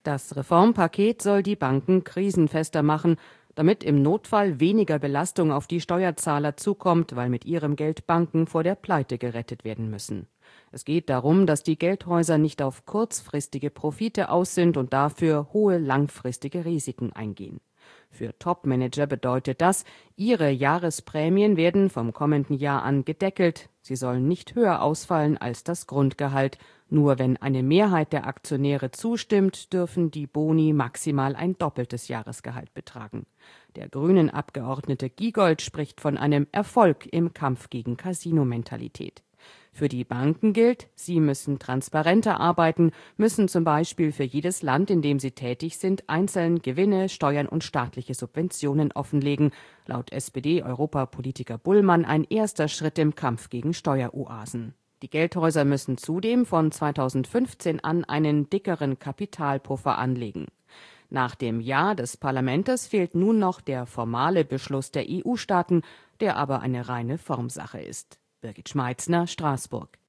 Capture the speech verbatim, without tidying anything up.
Das Reformpaket soll die Banken krisenfester machen, damit im Notfall weniger Belastung auf die Steuerzahler zukommt, weil mit ihrem Geld Banken vor der Pleite gerettet werden müssen. Es geht darum, dass die Geldhäuser nicht auf kurzfristige Profite aus sind und dafür hohe langfristige Risiken eingehen. Für Topmanager bedeutet das, ihre Jahresprämien werden vom kommenden Jahr an gedeckelt. Sie sollen nicht höher ausfallen als das Grundgehalt. Nur wenn eine Mehrheit der Aktionäre zustimmt, dürfen die Boni maximal ein doppeltes Jahresgehalt betragen. Der Grünen-Abgeordnete Giegold spricht von einem Erfolg im Kampf gegen Casino-Mentalität. Für die Banken gilt, sie müssen transparenter arbeiten, müssen zum Beispiel für jedes Land, in dem sie tätig sind, einzeln Gewinne, Steuern und staatliche Subventionen offenlegen. Laut S P D-Europapolitiker Bullmann ein erster Schritt im Kampf gegen Steueroasen. Die Geldhäuser müssen zudem von zweitausendfünfzehn an einen dickeren Kapitalpuffer anlegen. Nach dem Ja des Parlaments fehlt nun noch der formale Beschluss der E U-Staaten, der aber eine reine Formsache ist. Birgit Schmeitzner, Straßburg.